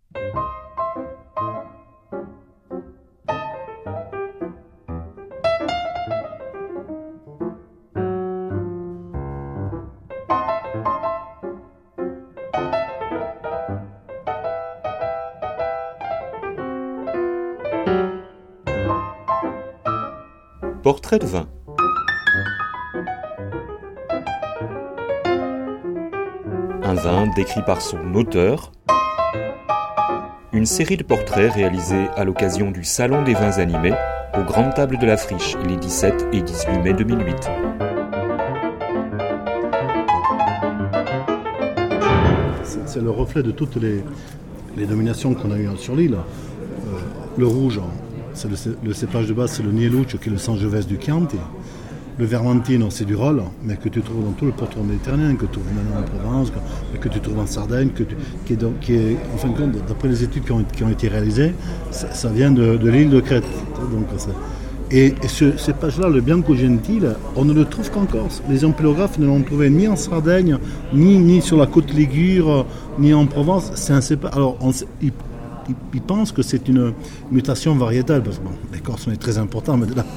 Portrait de vin. Un vin décrit par son auteur. Une série de portraits réalisés à l'occasion du Salon des vins animés aux Grandes Tables de la Friche les 17 et 18 mai 2008. C'est le reflet de toutes les dominations qu'on a eues sur l'île. Le rouge, c'est le cépage de base, c'est le Nieluccio, qui est le Sangiovese du Chianti. Le Vermentino, c'est du Rolle, mais que tu trouves dans tout le pourtour méditerranéen, que tu trouves maintenant en Provence, que tu trouves en Sardaigne, qui est, en fin de compte, d'après les études qui ont été réalisées, ça vient de l'île de Crète. Donc, et ce cépage-là, le Bianco Gentile, on ne le trouve qu'en Corse. Les ampélographes ne l'ont trouvé ni en Sardaigne, ni sur la côte Ligure, ni en Provence. C'est un cépage. Alors, ils pensent que c'est une mutation variétale, parce que bon, les Corses sont très importants, mais de là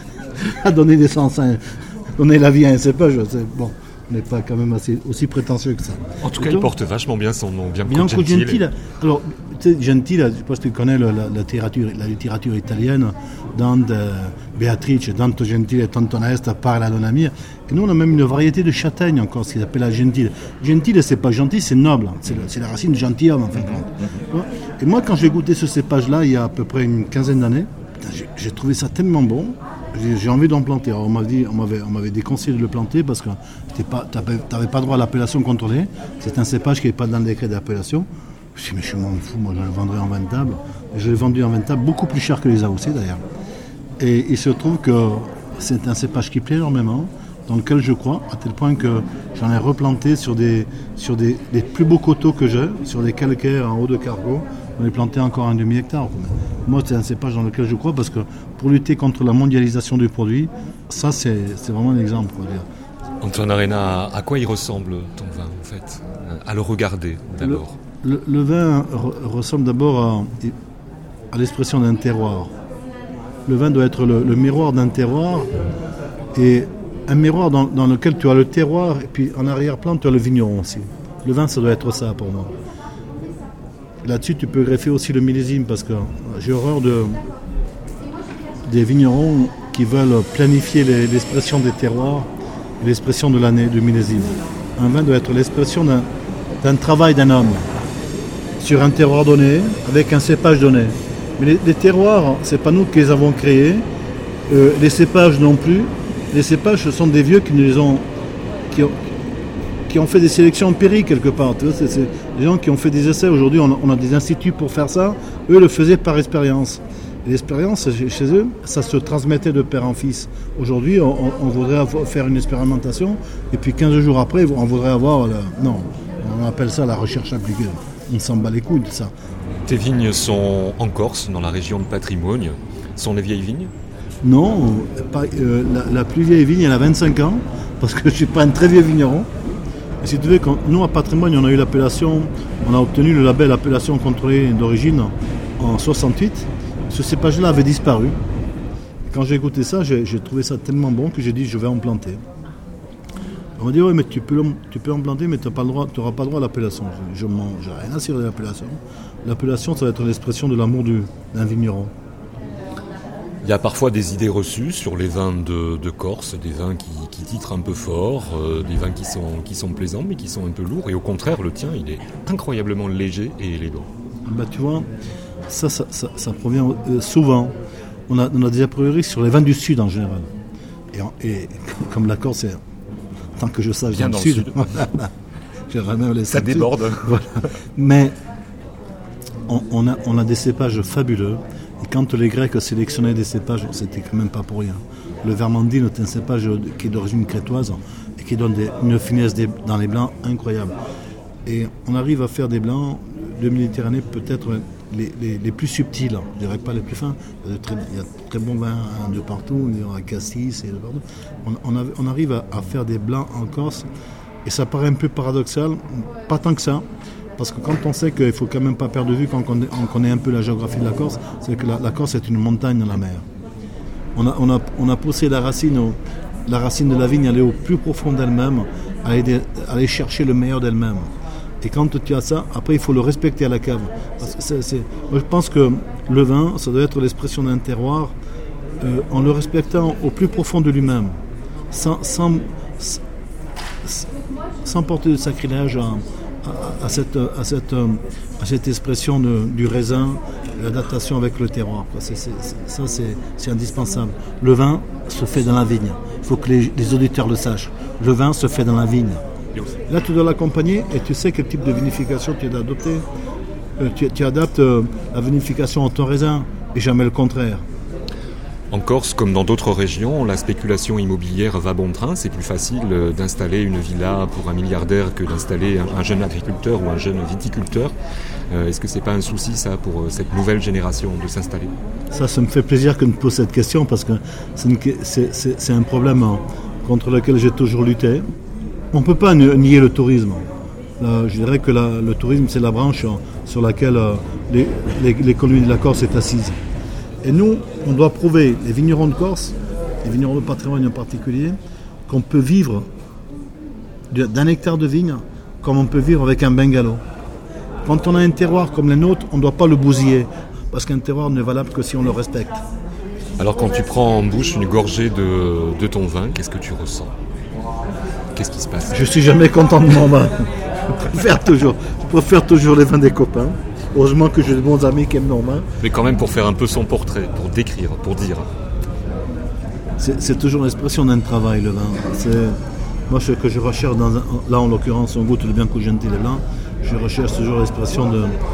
à donner des sens, donner la vie à un cépage, bon, on n'est pas quand même aussi prétentieux que ça. En tout cas, il porte vachement bien son nom, Bianco Gentile. Alors, tu sais, Gentile, je pense que tu connais la littérature italienne, Dante, Beatrice, Tanto Gentile et Tanto Onesta parla d'un ami. Et nous, on a même une variété de châtaigne encore, ce qu'ils appellent la Gentile. Gentile, c'est pas gentil, c'est noble. C'est la racine de gentilhomme, en fin de compte. Et moi, quand j'ai goûté ce cépage-là, il y a à peu près une quinzaine d'années, j'ai trouvé ça tellement bon. J'ai envie d'en planter. Alors on m'avait déconseillé de le planter parce que tu n'avais pas droit à l'appellation contrôlée. C'est un cépage qui n'est pas dans le décret d'appellation. Je me suis dit, mais je m'en fous, moi je le vendrai en vin-table. Et je l'ai vendu en vin-table beaucoup plus cher que les AOC d'ailleurs. Et il se trouve que c'est un cépage qui plaît énormément, dans lequel je crois, à tel point que j'en ai replanté sur des plus beaux coteaux que j'ai, sur des calcaires en haut de cargo. On est planté encore un demi-hectare. Moi, c'est un cépage dans lequel je crois parce que pour lutter contre la mondialisation du produit, ça, c'est vraiment un exemple. Antoine Arena, à quoi il ressemble ton vin, en fait ? À le regarder, d'abord. Le vin ressemble d'abord à l'expression d'un terroir. Le vin doit être le miroir d'un terroir, et un miroir dans lequel tu as le terroir, et puis en arrière-plan, tu as le vigneron aussi. Le vin, ça doit être ça pour moi. Là-dessus, tu peux greffer aussi le millésime, parce que j'ai horreur des vignerons qui veulent planifier l'expression des terroirs et l'expression de l'année, du millésime. Un vin doit être l'expression d'un travail d'un homme sur un terroir donné, avec un cépage donné. Mais les terroirs, ce n'est pas nous qui les avons créés, les cépages non plus. Les cépages, ce sont des vieux qui ont fait des sélections empiriques quelque part. Tu vois, c'est des gens qui ont fait des essais. Aujourd'hui, on a des instituts pour faire ça. Eux le faisaient par expérience. Et l'expérience, chez eux, ça se transmettait de père en fils. Aujourd'hui, on voudrait faire une expérimentation, et puis 15 jours après, on voudrait avoir... Non, on appelle ça la recherche appliquée. On s'en bat les couilles de ça. Tes vignes sont en Corse, dans la région de Patrimoine. Sont les vieilles vignes ? Non, la plus vieille vigne, elle a 25 ans, parce que je ne suis pas un très vieux vigneron. Et si tu veux, nous, à Patrimoine, on a eu l'appellation, on a obtenu le label appellation contrôlée d'origine en 68. Ce cépage-là avait disparu. Et quand j'ai écouté ça, j'ai trouvé ça tellement bon que j'ai dit, je vais en planter. On m'a dit, oui, mais tu peux en planter, mais tu n'auras pas droit à l'appellation. J'ai rien à cirer de l'appellation. L'appellation, ça va être l'expression de l'amour d'un vigneron. Il y a parfois des idées reçues sur les vins de Corse, des vins qui titrent un peu fort, des vins qui sont plaisants mais qui sont un peu lourds. Et au contraire, le tien, il est incroyablement léger et élégant. Bah, tu vois, ça provient souvent. On a des a priori sur les vins du Sud en général. Et comme la Corse, tant que je sache, bien dans le Sud. Ça déborde. Voilà. Mais on a des cépages fabuleux. Et quand les Grecs sélectionnaient des cépages, c'était quand même pas pour rien. Le Vermentino est un cépage qui est d'origine crétoise et qui donne une finesse dans les blancs incroyable. Et on arrive à faire des blancs de Méditerranée peut-être les plus subtils, je dirais pas les plus fins. Il y a de très bons vins de partout, il y a Cassis et de partout. On arrive à faire des blancs en Corse, et ça paraît un peu paradoxal, pas tant que ça, Parce que quand on sait qu'il ne faut quand même pas perdre de vue, quand on connaît un peu la géographie de la Corse, c'est que la Corse est une montagne dans la mer. On a poussé la racine de la vigne, aller au plus profond d'elle-même, aller chercher le meilleur d'elle-même. Et quand tu as ça, après il faut le respecter à la cave. Moi je pense que le vin, ça doit être l'expression d'un terroir en le respectant au plus profond de lui-même, sans porter de sacrilège à cette expression du raisin, l'adaptation avec le terroir. C'est indispensable. Le vin se fait dans la vigne. Il faut que les auditeurs le sachent. Le vin se fait dans la vigne. Là, tu dois l'accompagner et tu sais quel type de vinification tu dois adopter. Tu adaptes la vinification en ton raisin et jamais le contraire. En Corse, comme dans d'autres régions, la spéculation immobilière va bon train. C'est plus facile d'installer une villa pour un milliardaire que d'installer un jeune agriculteur ou un jeune viticulteur. Est-ce que c'est pas un souci, ça, pour cette nouvelle génération de s'installer ? Ça me fait plaisir que tu me poses cette question parce que c'est un problème contre lequel j'ai toujours lutté. On ne peut pas nier le tourisme. Je dirais que le tourisme, c'est la branche sur laquelle l'économie de la Corse est assise. Et nous, on doit prouver, les vignerons de Corse, les vignerons de patrimoine en particulier, qu'on peut vivre d'un hectare de vigne comme on peut vivre avec un bungalow. Quand on a un terroir comme le nôtre, on ne doit pas le bousiller, parce qu'un terroir n'est valable que si on le respecte. Alors quand tu prends en bouche une gorgée de ton vin, qu'est-ce que tu ressens ? Qu'est-ce qui se passe ? Je ne suis jamais content de mon vin. Je préfère toujours les vins des copains. Heureusement que j'ai de bons amis qui aiment nos vins. Mais quand même pour faire un peu son portrait, pour décrire, pour dire. C'est toujours l'expression d'un travail, le vin. Moi, ce que je recherche, là en l'occurrence, on goûte le Bianco Gentile là, je recherche toujours l'expression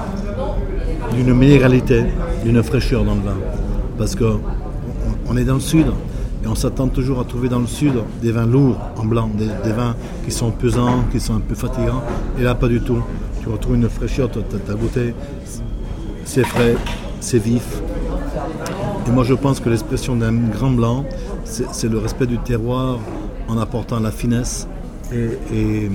d'une minéralité, d'une fraîcheur dans le vin. Parce qu'on est dans le sud, et on s'attend toujours à trouver dans le sud des vins lourds, en blanc, des vins qui sont pesants, qui sont un peu fatigants. Et là, pas du tout. Tu retrouves une fraîcheur, tu as goûté, c'est frais, c'est vif. Et moi je pense que l'expression d'un grand blanc, c'est le respect du terroir en apportant la finesse et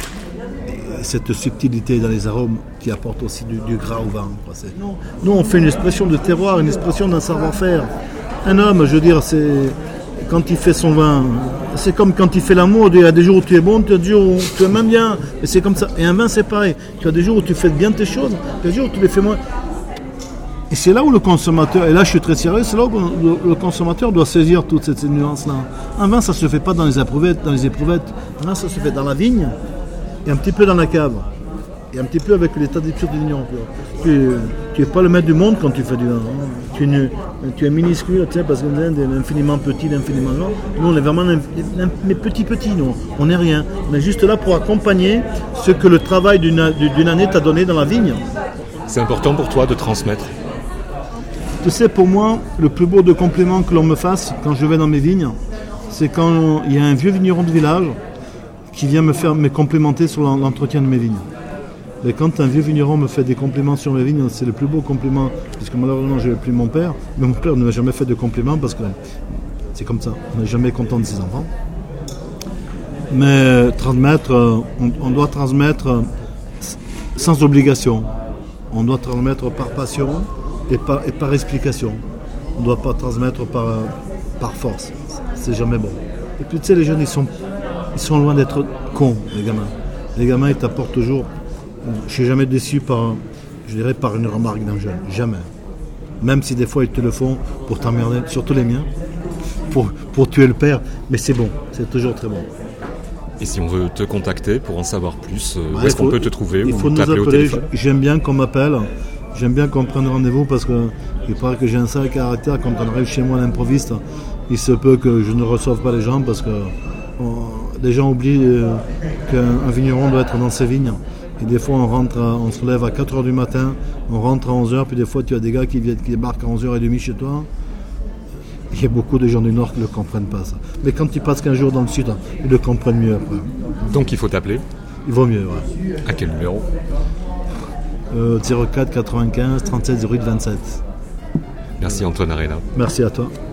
cette subtilité dans les arômes qui apporte aussi du gras au vin. Nous on fait une expression de terroir, une expression d'un savoir-faire. Un homme, je veux dire, quand il fait son vin, c'est comme quand il fait l'amour, il y a des jours où tu es bon, il y a des jours où tu es même bien, et c'est comme ça. Et un vin, c'est pareil. Tu as des jours où tu fais bien tes choses, il y a des jours où tu les fais moins. Et c'est là où le consommateur, et là je suis très sérieux, c'est là où le consommateur doit saisir toutes ces nuances-là. Un vin, ça ne se fait pas dans les éprouvettes. Un vin, ça se fait dans la vigne, et un petit peu dans la cave. Et un petit peu avec l'état d'esprit de l'union. Tu n'es pas le maître du monde quand tu fais du vin. Tu es minuscule, tu sais, parce qu'on est infiniment petit, infiniment grand. Nous, on est vraiment mais petit, nous. On n'est rien. On est juste là pour accompagner ce que le travail d'une année t'a donné dans la vigne. C'est important pour toi de transmettre ? Tu sais, pour moi, le plus beau de compliment que l'on me fasse quand je vais dans mes vignes, c'est quand il y a un vieux vigneron de village qui vient me complimenter sur l'entretien de mes vignes. Et quand un vieux vigneron me fait des compliments sur mes vignes, c'est le plus beau compliment, puisque malheureusement je n'ai plus mon père, mais mon père ne m'a jamais fait de compliments parce que c'est comme ça, on n'est jamais content de ses enfants. Mais on doit transmettre sans obligation, on doit transmettre par passion et par explication. On ne doit pas transmettre par force, c'est jamais bon. Et puis tu sais, les jeunes, ils sont loin d'être cons, les gamins. Les gamins, ils t'apportent toujours. Je ne suis jamais déçu par une remarque d'un jeune, jamais. Même si des fois ils te le font pour t'emmerder, surtout les miens, pour tuer le père, mais c'est bon, c'est toujours très bon. Et si on veut te contacter pour en savoir plus, où est-ce qu'on peut te trouver il faut ou t'appeler nous appeler, au téléphone ? J'aime bien qu'on m'appelle, j'aime bien qu'on prenne rendez-vous parce qu'il paraît que j'ai un sale caractère. Quand on arrive chez moi à l'improviste, il se peut que je ne reçoive pas les gens parce que les gens oublient qu'un vigneron doit être dans ses vignes. Et des fois, on se lève à 4h du matin, on rentre à 11h, puis des fois, tu as des gars qui débarquent à 11h30 chez toi. Il y a beaucoup de gens du Nord qui ne le comprennent pas, ça. Mais quand ils passent 15 jours dans le Sud, ils le comprennent mieux après. Donc, il faut t'appeler ? Il vaut mieux, ouais. À quel numéro ? 04 95 37 08 27. Merci Antoine Arena. Merci à toi.